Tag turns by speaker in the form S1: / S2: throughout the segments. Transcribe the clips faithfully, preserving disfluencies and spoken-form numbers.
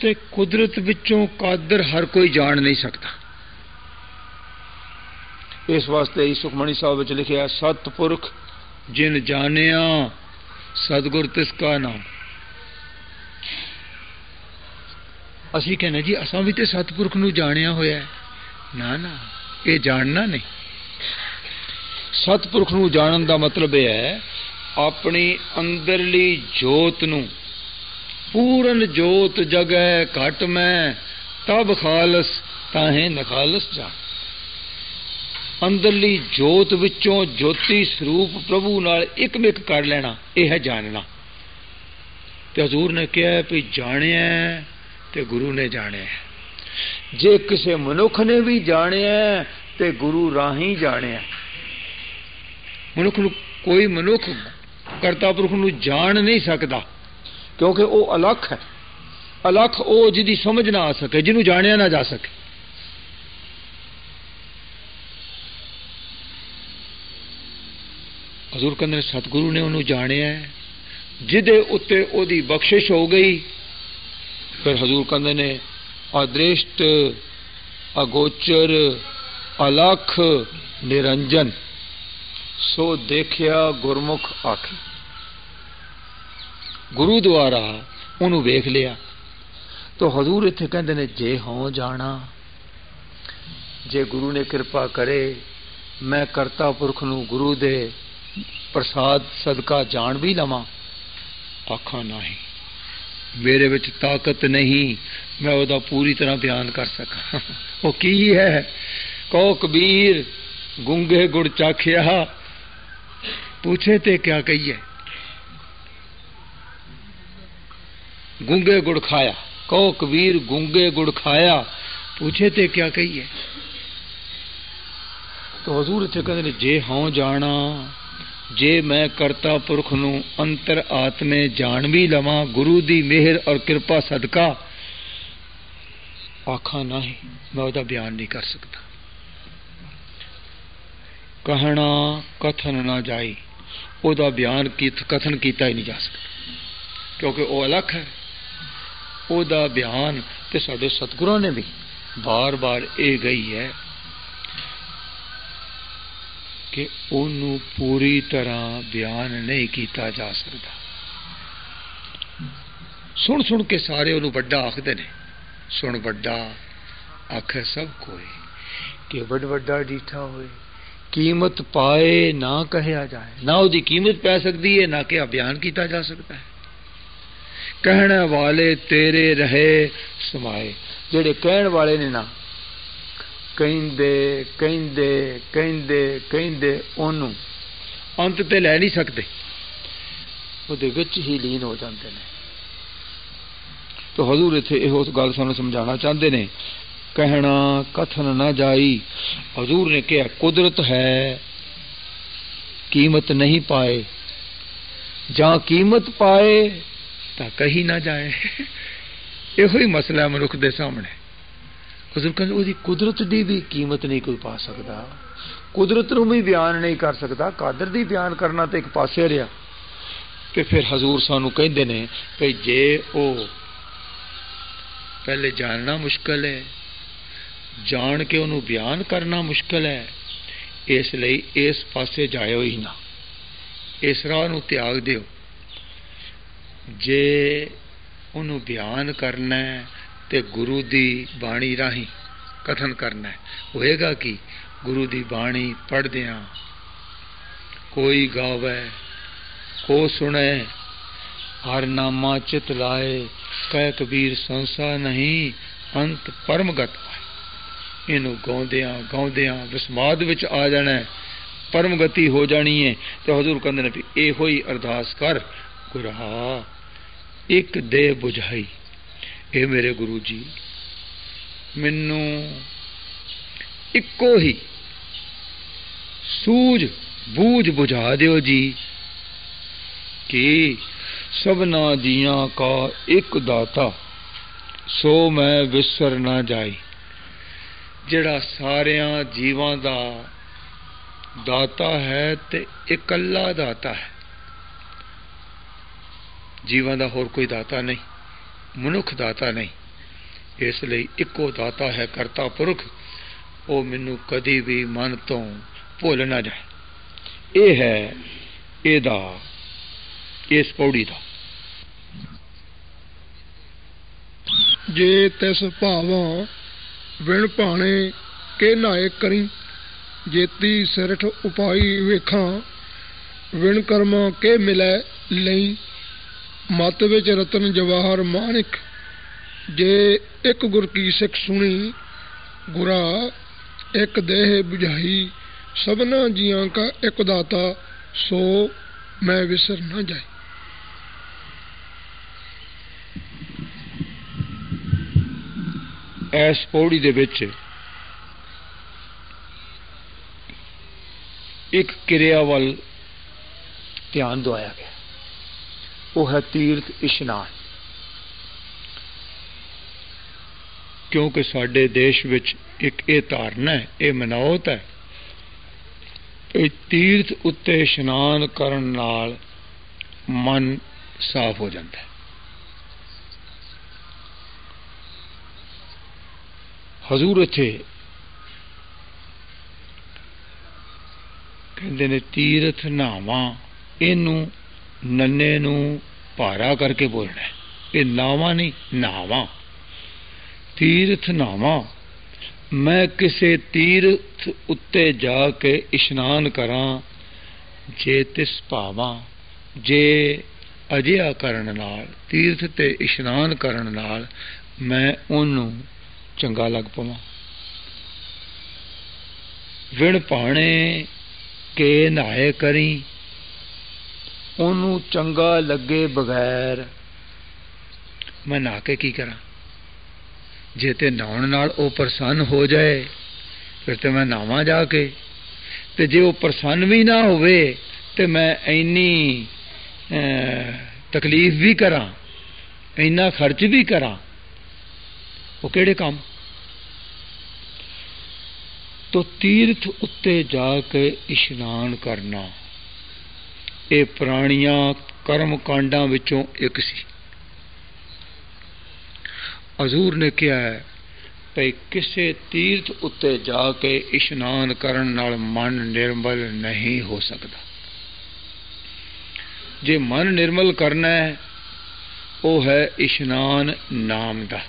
S1: ते कुदरत विचों कादर हर कोई जान नहीं सकता। इस वास्ते ही सुखमणी साहब विच लिखिया, सतपुरख जिन जानिया सतगुर तिसका नाम। असीं कहने जी असां भी ते सतपुरख नूं जानिया होया है। ना ना, ये जानना नहीं। सतपुरख नूं जानन दा मतलब यह है अपनी अंदरली जोत नूं, पूरन जोत जगै घट मैं तब खालस ताहे नखालस जान। अंदरली जोत विचों ज्योति स्वरूप प्रभु नाल एक मिक कर लेना, यह है जानना। ते हजूर ने कहा भी जानिया ते गुरु ने जानिया। जे किसी मनुख ने भी जानिया ते गुरु राही जानिया। मनुख कोई मनुख करता पुरख नूं जान नहीं सकता, क्योंकि वो अलख है। अलख वो जिहदी समझ ना आ सके, जिन्हों जानिया ना जा सके। हजूर कहते सतगुरु ने उन्होंने जानिया, जिदे उत्ते ओदी बख्शिश हो गई। फिर हजूर कहते ने अदृष्ट अगोचर अलख निरंजन सो देखिया गुरमुख आखी। गुरु द्वारा उन्होंने वेख लिया। तो हजूर इत्थे कहते ने जे हों जाना, जे गुरु ने कृपा करे मैं करता पुरख नूं गुरु दे प्रसाद सदका जान भी लवां, आखा नहीं मेरे विच ताकत नहीं मैं उहदा पूरी तरह बयान कर सकां। वो की है, कहो कबीर गूंगे गुड़ चाखिया, पूछे ते क्या कहिए। गूंगे गुड़ खाया, कहो कबीर गूंगे गुड़ खाया, पूछे ते क्या कहिए। तो हजूर इत्थे कहंदे ने जे हों जाना, जे मैं करता पुरख नूं अंतर आत्मे जान भी लवां गुरु दी मेहर और कृपा सदका, आखा नहीं मैं उहदा बयान नहीं कर सकता। कहना कथन ना जाई, उहदा बयान कथन किया ही नहीं जा सकता, क्योंकि वह अलख है। उहदा बयान तो साडे सतगुरां ने भी बार बार ये गई है कि उन्होंने पूरी तरह बयान नहीं किया जा सकता। सुन सुन के सारे उन्होंने बड़ा आखते ने, सुन बड़ा आखे सब कोई, कि बड़ बड़ा डीठा होए कीमत पाए ना कहा जाए। ना उसकी कीमत पै सकती है, ना क्या बयान किया जा सकता है। कहने वाले तेरे रहे समाए, जेड़े कहण वाले ने ना कहंदे कहंदे कहंदे कहंदे ओनू अंत ते लै नहीं सकते, उहदे विच ही लीन हो जाते हैं। तो हजूर इत्थे इहो गल सानूं समझाना चाहते ने, कहना कथन ना जाई। हजूर ने कहा कुदरत है कीमत नहीं पाए, जहां कीमत पाए तो कही ना जाए। इहो ही मसला मनुख दे सामने। हजूर कहते उसकी कुदरत की भी कीमत नहीं कोई पा सकता, कुदरत नूं भी बयान नहीं कर सकता, कादर दी बयान करना तो एक पासे रहा। तो फिर हजूर सानू कहते ने कि जे ओ पहले जानना मुश्किल है, जान के उन्होंने बयान करना मुश्किल है, इसलिए इस पासे जाओ ही ना, इस राह नूं त्याग दिओ। जे उन्होंने बयान करना है ते गुरु दी बाणी राही कथन करना है, होएगा कि गुरु दी बाणी पढ़दियां कोई गावे को सुने, हर नामा चित लाए, कह कबीर संसा नहीं अंत परमगत पाए। इनू गाउंदियां गाउंदियां विस्माद विच आ जाना है, परम गति हो जानी है। तो हजूर कहंदे ने भी इहो ही अरदास कर, गुरा एक दे बुझाई। ए मेरे गुरु जी मैनू इको ही सूझ बूझ बुझा दिओ जी कि सबना जियां का एक दाता सो मैं विसर ना जाई। जिहड़ा सारियां जीवां दा दाता है ते इकल्ला दाता है, जीवां दा होर कोई दाता नहीं, मनुख दाता नहीं। इस लई इक्को दाता है करता पुरख, वो मैनू कदी भी मन तो भुल ना जाए। ये है एदा इस पौड़ी दा।
S2: जे तिस भावां विण भाणे के नाए करी, जेती सिरठ उपाई वेखां विण कर्मा के मिलै लई। मत विच रतन जवाहर माणिक, जे एक गुर की सिख सुनी गुरा एक देह बुझाई। सबना जियां का एक दाता, सो मैं विसर न जाए।
S1: इस पौड़ी दे विच एक क्रिया वल ध्यान दवाया गया, वो है तीर्थ इशनान। क्योंकि साडे देश विच एक ये धारणा है, ये मनावत है कि तीर्थ उत्ते इशनान करन नाल मन साफ हो जाता है। हजूर इत्थे कहते ने तीर्थ नावा, इनू नन्ने नू भारा करके बोलना है, ये नावा नहीं नावा। तीर्थ नावा, मैं किसे तीर्थ उत्ते जाके इशनान करा, जे तिस भावा, जे अजिहा करन नाल, तीर्थ ते इशनान करन नाल मैं उन्नू चंगा लग पवां। विण भाणे के नहाए करी, उन्नू चंगा लगे बगैर मैं नहा के की करा। जे ते नहाउण नाल ओ प्रसन्न हो जाए फिर तो मैं नहावां जाके, ते जे वो प्रसन्न भी ना होवे ते मैं इन्नी तकलीफ भी करा, इन्ना खर्च भी करा, वो केड़े काम। तो तीर्थ उत्ते जाके इशनान करना ये पुराणियां कर्म कांडां विचों एक सी। हजूर ने कहा है भाई किसे तीर्थ उत्ते जाके इशनान करन नाल मन निर्मल नहीं हो सकता। जे मन निर्मल करना है वो है इशनान नाम दा,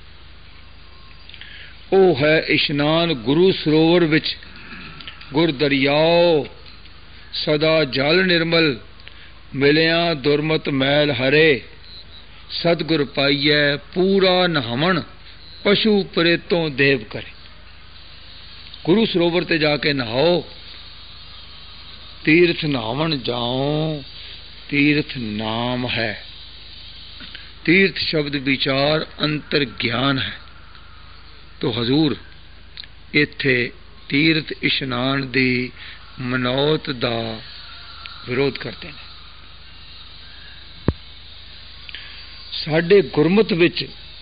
S1: वो है इशनान गुरु सरोवर विच। गुर दरियाओ सदा जल निर्मल, मिलिया दुरमत मैल हरे। सतगुर पाइए पूरा नहावण, पशु प्रेतों देव करे। गुरु सरोवर ते जाके नहाओ, तीर्थ नहावण जाओ, तीर्थ नाम है। तीर्थ शब्द विचार अंतर ज्ञान है। तो हजूर इत्थे तीर्थ इशनान दी मनौत दा विरोध करते हैं। साडे गुरमत विच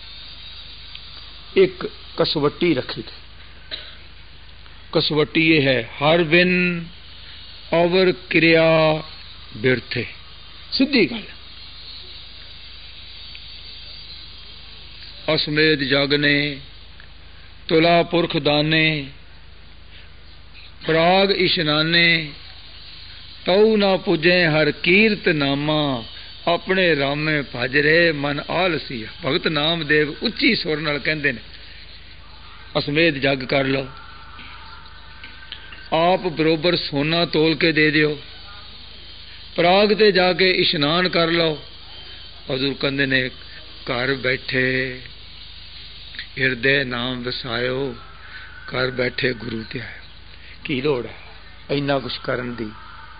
S1: एक कसवट्टी रखी गई। कसवट्टी ये है हर बिन अवर क्रिया बिरथे। सीधी गल, असमेध जागने तुला पुरख दाने, प्राग इशनाने तऊ ना पुजे हर कीर्त नामा। अपने रामे भज रहे मन आलसी। भगत नामदेव उच्ची सुर नाल कहंदे ने असमेध जग कर लो, आप बरोबर सोना तोल के दे दियो, प्राग ते जाके इशनान कर लो। हजूर कहंदे ने घर बैठे हिरदे नाम वसायो, घर बैठे गुरु ते आयो। की लोड़ है इन्ना कुछ करन दी।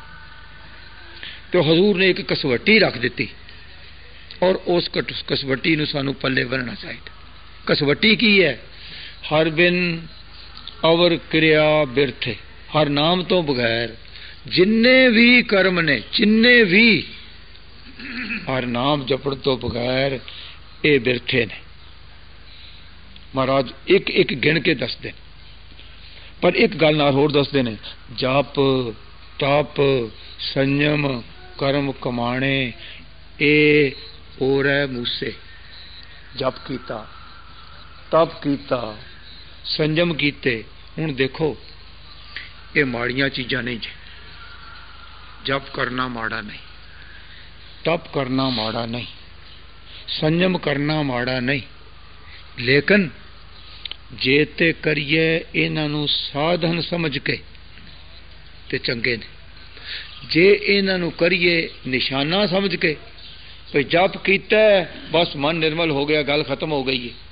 S1: तो हजूर ने एक कसवट्टी रख दी और उस कसवट्टी नूं सानू पल्ले बनना चाहिए। कसवट्टी की है? हर बिन अवर क्रिया बिरथे। हर नाम तो बगैर जिन्ने भी कर्म ने, जिन्ने भी हर नाम जपण तो बगैर ये बिरथे ने। महाराज एक एक गिण के दसदे, पर एक गल नाल होर दसदे ने, जप तप संयम कर्म कमाणे ए और है मूसे। जप कीता, तप कीता, संयम कीते। हुण देखो ये माड़ियां चीज़ां नहीं जी। जप करना माड़ा नहीं, तप करना माड़ा नहीं, संयम करना माड़ा नहीं, लेकिन जे ते करिए इन्हां नूं साधन समझ के ते चंगे ने, जे इन्हां नूं करिए निशाना समझ के भाई जप कीता बस मन निर्मल हो गया, गल खत्म हो गई है।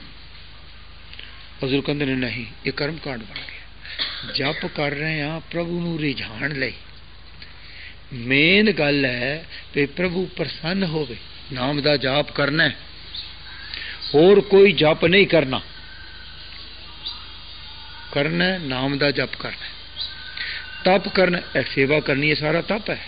S1: हजूर कहते ने नहीं, ये कर्म कांड बन गया। जप कर रहे हैं प्रभु नूं रिझाण लई। मेन गल है कि प्रभु प्रसन्न होवे, नाम दा जाप करना है, होर कोई जप नहीं करना। करना है नाम दा जप करना है, तप करना है, सेवा करनी है, सारा तप है।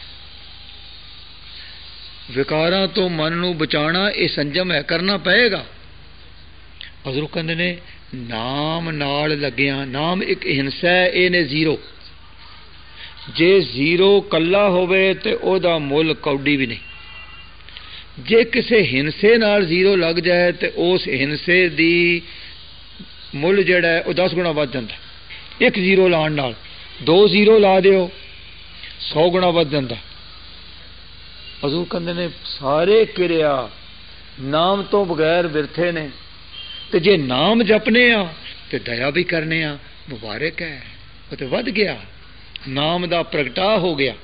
S1: विकारां तो मन नूं बचाना ये संयम है, करना पएगा। हजूर कहंदे ने नाम नाल लग्या, नाम एक हिंसा है, इहने जीरो। जे जीरो कला होवे ते ओदा मुल कौडी भी नहीं। जे किसे हिंसे नाल जीरो लग जाए तो उस हिंसे दी मुल जिहड़ा है वो दस गुणा वध जांदा। एक जीरो लाण नाल दो जीरो ला दिओ, सौ गुणा वध जांदा। हजूर कहंदे ने सारे किरिया नाम तो बगैर बिरथे ने, ते जे नाम जपने आ ते दया भी करने आ, मुबारक है, वो तो वध गया, नाम दा प्रगटा हो गया।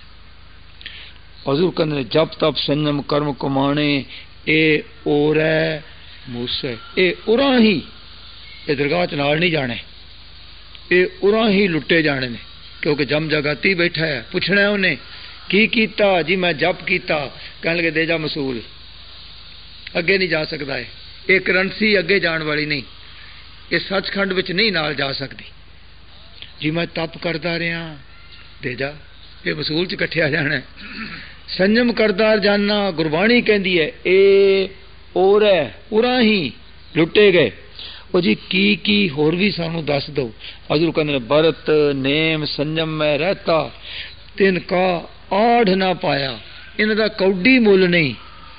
S1: हजूर कहंदे ने जप तप संयम कर्म कमाने ए ओरै मूसे, ए उरा ही, ये दरगाह च नाल नहीं जाने, ये उरा ही लुटे जाने ने। क्योंकि जम जगाती बैठा है, पुछना है उन्हें की कीता जी, मैं जप कीता, कहने लगे दे जा मसूल, अगे नहीं जा सकता है। ये करंसी अगे जाने वाली नहीं, ये सचखंड विच नहीं नाल जा सकती। जी मैं तप करता रहा, दे जा, ये मसूल च कट्ठिया जाना। संयम करता जाना, गुरबाणी कहती है ए और है उरा ही लुटे गए। वो जी की की होर भी सानू दस दो। हजूर कहते बरत नेम संयम में रहता, तिनका आढ़ ना पाया, इन्हां कौडी मुल नहीं।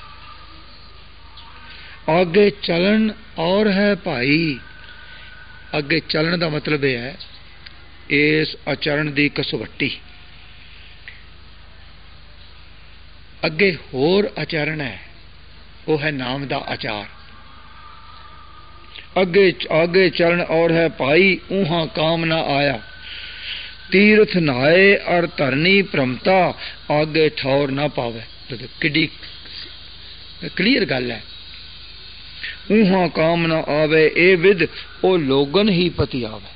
S1: आगे चलन और है भाई, अगे चलन का मतलब यह है इस आचरण की कसवट्टी। अगे होर आचरण है, वो है नाम का आचार। अगे आगे चरण और है भाई, ऊहा काम ना आया। तीर्थ नहाए और धरनी भ्रमता, आगे ठौर ना पावे। किड्डी क्लीयर गल है। ऊहा काम ना आवे, ए विद ओ लोगन ही पति आवे।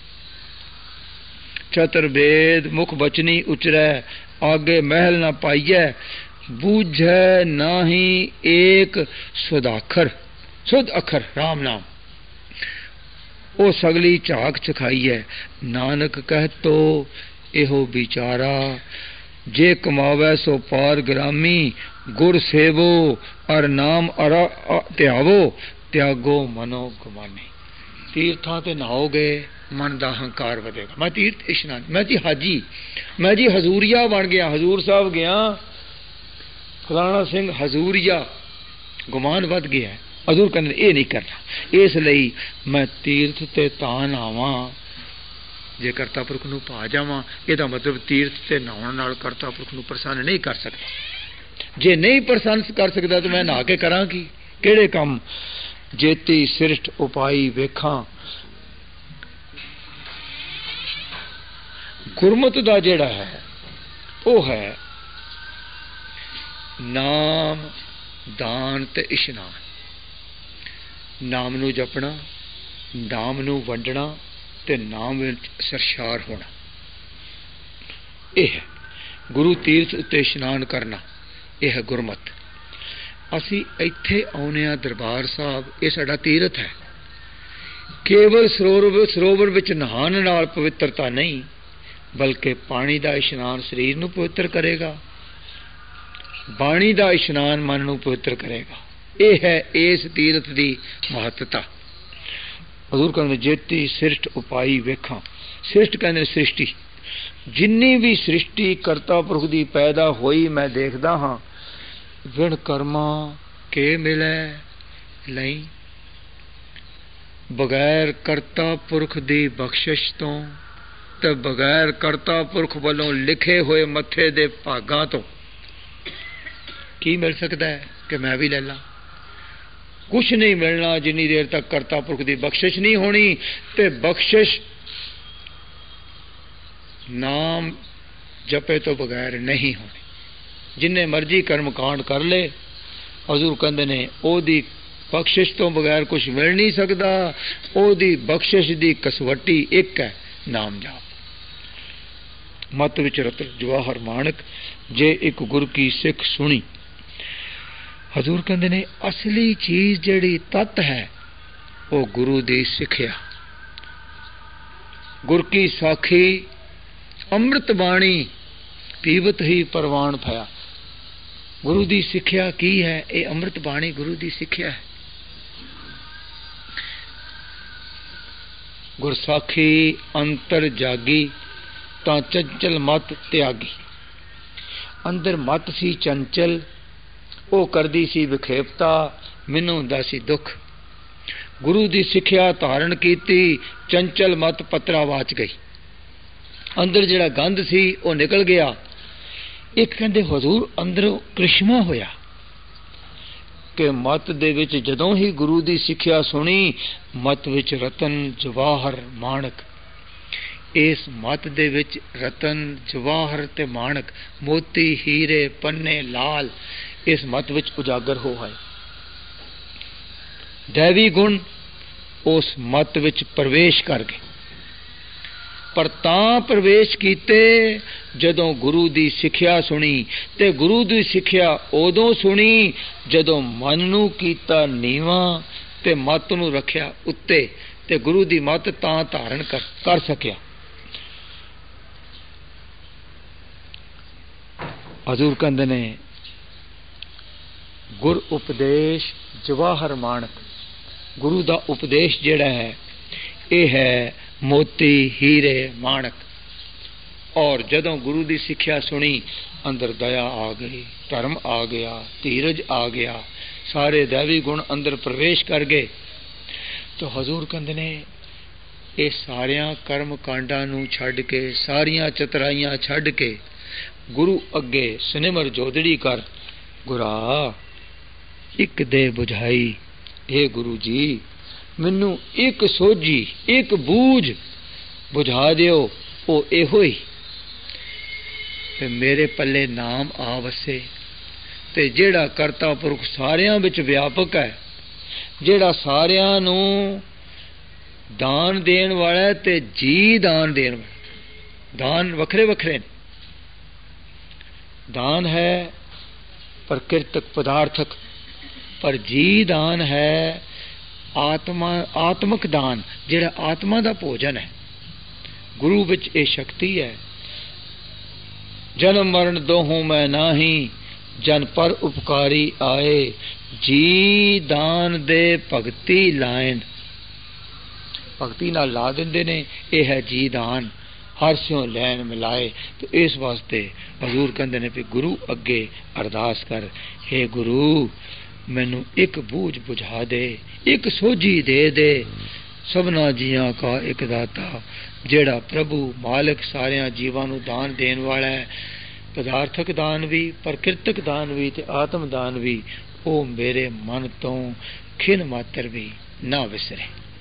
S1: चतुर्वेद मुख बचनी उचरै, आगे महल ना पाइयै। बूझै नाही एक सुदाखर, सुध अखर राम नाम, ओ सगली झाक चखाई है। नानक कह तो एहो बिचारा, जे कमावै सो पार ग्रामी। गुर सेवो और नाम अरा त्यावो, त्यागो मनो गुमानी। तीर्थां ते नहाओगे मन का हंकार वधेगा। मैं तीर्थ इशनान, मैं जी हाजी, मैं जी हजूरिया बन गया, हजूर साहब गया, फलाना सिंह हजूरिया, गुमान वध गया है। हजूर कहते ये नहीं करना, इसलिए मैं तीर्थ ते तां नहावां जे करता पुरख नूं पा जावां। इहदा मतलब तीर्थ ते नहाउण नाल करता पुरख नूं प्रसन्न नहीं कर सकता। जे नहीं प्रसन्न कर सकता तो मैं नहा के करां की, किहड़े काम। जेती श्रेष्ठ उपाई वेखां, गुरमत दा जिहड़ा है वो है नाम दान ते इशनान। नाम नूं जपना, नाम नूं वंडना ते नाम विच सरशार होना, यह है गुरु तीर्थ उत्ते इशनान करना, यह है गुरमत। असी इत्थे आउणे आ दरबार साहब, ये साडा तीर्थ है। केवल सरोवर सरोवर विच नहान नाल पवित्रता नहीं, बल्कि पानी का इशनान शरीर नूं पवित्र करेगा, बाणी का इशनान मन नूं पवित्र करेगा। यह है इस तीर्थ की महत्ता। हजूर कहते जेती श्रेष्ठ उपाई वेखां, श्रेष्ठ कहते सृष्टि, जिन्नी भी सृष्टि करता पुरख की पैदा होई मैं देखदा हाँ। विण कर्मा के मिले लई, ਬਗੈਰ ਕਰਤਾ ਪੁਰਖ ਦੀ ਬਖਸ਼ਿਸ਼ ਤੋਂ ਤੇ ਬਗੈਰ ਕਰਤਾ ਪੁਰਖ ਵੱਲੋਂ ਲਿਖੇ ਹੋਏ ਮੱਥੇ ਦੇ ਭਾਗਾਂ ਤੋਂ ਕੀ ਮਿਲ ਸਕਦਾ ਹੈ ਕਿ ਮੈਂ ਵੀ ਲੈ ਲਾਂ? ਕੁਛ ਨਹੀਂ ਮਿਲਣਾ ਜਿੰਨੀ ਦੇਰ ਤੱਕ ਕਰਤਾ ਪੁਰਖ ਦੀ ਬਖਸ਼ਿਸ਼ ਨਹੀਂ ਹੋਣੀ। ਤੇ ਬਖਸ਼ਿਸ਼ ਨਾਮ ਜਪੇ ਤੋਂ ਬਗੈਰ ਨਹੀਂ ਹੋਣੀ। ਜਿੰਨੇ ਮਰਜ਼ੀ ਕਰਮ ਕਾਂਡ ਕਰ ਲੇ, ਹਜ਼ੂਰ ਕਹਿੰਦੇ ਨੇ ਉਹਦੀ ਬਖਸ਼ਿਸ਼ ਤੋਂ ਬਗੈਰ ਕੁਛ ਮਿਲ ਨਹੀਂ ਸਕਦਾ। ਉਹਦੀ ਬਖਸ਼ਿਸ਼ ਦੀ ਕਸਵੱਟੀ ਇੱਕ ਹੈ, ਨਾਮ ਜਾਪ। ਮਤ ਵਿੱਚ ਰਤਨ ਜਵਾਹਰ ਮਾਣਕ, ਜੇ ਇੱਕ ਗੁਰ ਕੀ ਸਿੱਖ ਸੁਣੀ। ਹਜ਼ੂਰ ਕਹਿੰਦੇ ਨੇ ਅਸਲੀ ਚੀਜ਼ ਜਿਹੜੀ ਤੱਤ ਹੈ ਉਹ ਗੁਰੂ ਦੀ ਸਿੱਖਿਆ। ਗੁਰ ਕੀ ਸਾਖੀ ਅੰਮ੍ਰਿਤ ਬਾਣੀ ਪੀਵਤ ਹੀ ਪ੍ਰਵਾਨ ਭਇਆ। ਗੁਰੂ ਦੀ ਸਿੱਖਿਆ ਕੀ ਹੈ? ਇਹ ਅੰਮ੍ਰਿਤ ਬਾਣੀ ਗੁਰੂ ਦੀ ਸਿੱਖਿਆ ਹੈ। ਗੁਰਸਾਖੀ ਅੰਤਰ ਜਾਗੀ ਤਾਂ ਚੰਚਲ ਮਤ ਤਿਆਗੀ। ਅੰਦਰ ਮਤ ਸੀ ਚੰਚਲ, ਉਹ ਕਰਦੀ ਸੀ ਵਿਖੇਪਤਾ, ਮੈਨੂੰ ਹੁੰਦਾ ਸੀ ਦੁੱਖ। ਗੁਰੂ ਦੀ ਸਿੱਖਿਆ ਧਾਰਨ ਕੀਤੀ, ਚੰਚਲ ਮਤ ਪਤਰਾ ਵਾਚ ਗਈ। ਅੰਦਰ ਜਿਹੜਾ ਗੰਧ ਸੀ ਉਹ ਨਿਕਲ ਗਿਆ। ਇੱਕ ਕਹਿੰਦੇ ਹਜ਼ੂਰ ਅੰਦਰੋਂ ਕ੍ਰਿਸ਼ਮਾ ਹੋਇਆ ਕਿ ਮਤ ਦੇ ਵਿੱਚ ਜਦੋਂ ਹੀ ਗੁਰੂ ਦੀ ਸਿੱਖਿਆ ਸੁਣੀ, ਮਤ ਵਿੱਚ ਰਤਨ ਜਵਾਹਰ ਮਾਣਕ। ਇਸ ਮਤ ਦੇ ਵਿੱਚ ਰਤਨ ਜਵਾਹਰ ਤੇ ਮਾਣਕ, ਮੋਤੀ ਹੀਰੇ ਪੰਨੇ ਲਾਲ ਇਸ ਮਤ ਵਿੱਚ ਉਜਾਗਰ ਹੋ ਆਏ। ਦੈਵੀ ਗੁਣ ਉਸ ਮਤ ਵਿੱਚ ਪ੍ਰਵੇਸ਼ ਕਰ ਗਏ। ਪਰ ਤਾਂ ਪ੍ਰਵੇਸ਼ ਕੀਤੇ ਜਦੋਂ ਗੁਰੂ ਦੀ ਸਿੱਖਿਆ ਸੁਣੀ। ਤੇ ਗੁਰੂ ਦੀ ਸਿੱਖਿਆ ਉਦੋਂ ਸੁਣੀ ਜਦੋਂ ਮਨ ਨੂੰ ਕੀਤਾ ਨੀਵਾਂ ਤੇ ਮਤ ਨੂੰ ਰੱਖਿਆ ਉੱਤੇ, ਤੇ ਗੁਰੂ ਦੀ ਮਤ ਤਾਂ ਧਾਰਨ ਕਰ, ਕਰ ਸਕਿਆ। ਹਜ਼ੂਰ ਕਹਿੰਦੇ ਨੇ ਗੁਰ ਉਪਦੇਸ਼ ਜਵਾਹਰ ਮਾਣਕ। ਗੁਰੂ ਦਾ ਉਪਦੇਸ਼ ਜਿਹੜਾ ਹੈ ਇਹ ਹੈ ਮੋਤੀ ਹੀਰੇ ਮਾਣਕ। ਔਰ ਜਦੋਂ ਗੁਰੂ ਦੀ ਸਿੱਖਿਆ ਸੁਣੀ, ਅੰਦਰ ਦਇਆ ਆ ਗਈ, ਧਰਮ ਆ ਗਿਆ, ਧੀਰਜ ਆ ਗਿਆ, ਸਾਰੇ ਦੈਵੀ ਗੁਣ ਅੰਦਰ ਪ੍ਰਵੇਸ਼ ਕਰ ਗਏ। ਤਾਂ ਹਜ਼ੂਰ ਕਹਿੰਦੇ ਨੇ ਇਹ ਸਾਰਿਆਂ ਕਰਮ ਕਾਂਡਾਂ ਨੂੰ ਛੱਡ ਕੇ, ਸਾਰੀਆਂ ਚਤਰਾਈਆਂ ਛੱਡ ਕੇ ਗੁਰੂ ਅੱਗੇ ਸੁਨਿਮਰ ਜੋਦੜੀ ਕਰ। ਗੁਰਾ ਇੱਕ ਦੇ ਬੁਝਾਈ, ਇਹ ਗੁਰੂ ਜੀ ਮੈਨੂੰ ਇੱਕ ਸੋਝੀ, ਇੱਕ ਬੂਝ ਬੁਝਾ ਦਿਓ, ਉਹ ਇਹੋ ਹੀ ਤੇ ਮੇਰੇ ਪੱਲੇ ਨਾਮ ਆ ਵਸੇ। ਤੇ ਜਿਹੜਾ ਕਰਤਾ ਪੁਰਖ ਸਾਰਿਆਂ ਵਿੱਚ ਵਿਆਪਕ ਹੈ, ਜਿਹੜਾ ਸਾਰਿਆਂ ਨੂੰ ਦਾਨ ਦੇਣ ਵਾਲਾ ਤੇ ਜੀ ਦਾਨ ਦੇਣ ਵਾਲਾ। ਦਾਨ ਵੱਖਰੇ ਵੱਖਰੇ ਨੇ। ਦਾਨ ਹੈ ਪ੍ਰਕਿਰਤਕ ਪਦਾਰਥਕ, ਪਰ ਜੀ ਦਾਨ ਹੈ ਆਤਮਾ ਆਤਮਕ ਦਾਨ, ਜਿਹੜਾ ਆਤਮਾ ਦਾ ਭੋਜਨ ਹੈ। ਗੁਰੂ ਵਿੱਚ ਇਹ ਸ਼ਕਤੀ ਹੈ। ਜਨਮ ਮਰਨ ਦੋਹੋਂ ਮੈਂ ਨਾਹੀ, ਜਨ ਪਰ ਉਪਕਾਰੀ ਆਏ। ਜੀ ਦਾਨ ਦੇ ਭਗਤੀ ਲਾਇਨ, ਭਗਤੀ ਨਾਲ ਲਾ ਦਿੰਦੇ ਨੇ। ਇਹ ਹੈ ਜੀ ਦਾਨ, ਹਰ ਸਿਉ ਲੈਣ ਮਿਲਾਏ। ਤੇ ਇਸ ਵਾਸਤੇ ਹਜ਼ੂਰ ਕਹਿੰਦੇ ਨੇ ਵੀ ਗੁਰੂ ਅੱਗੇ ਅਰਦਾਸ ਕਰ, ਹੇ ਗੁਰੂ ਮੈਨੂੰ ਇੱਕ ਬੂਝ ਬੁਝਾ ਦੇ, ਇੱਕ ਸੋਝੀ ਦੇ ਦੇ। ਸਭਨਾ ਜੀਆਂ ਕਾ ਇੱਕ ਦਾਤਾ, ਜਿਹੜਾ ਪ੍ਰਭੂ ਮਾਲਕ ਸਾਰਿਆਂ ਜੀਵਾਂ ਨੂੰ ਦਾਨ ਦੇਣ ਵਾਲਾ ਹੈ, ਪਦਾਰਥਕ ਦਾਨ ਵੀ, ਪ੍ਰਕਿਰਤਕ ਦਾਨ ਵੀ ਤੇ ਆਤਮ ਦਾਨ ਵੀ, ਉਹ ਮੇਰੇ ਮਨ ਤੋਂ ਖਿਨ ਮਾਤਰ ਵੀ ਨਾ ਵਿਸਰੇ।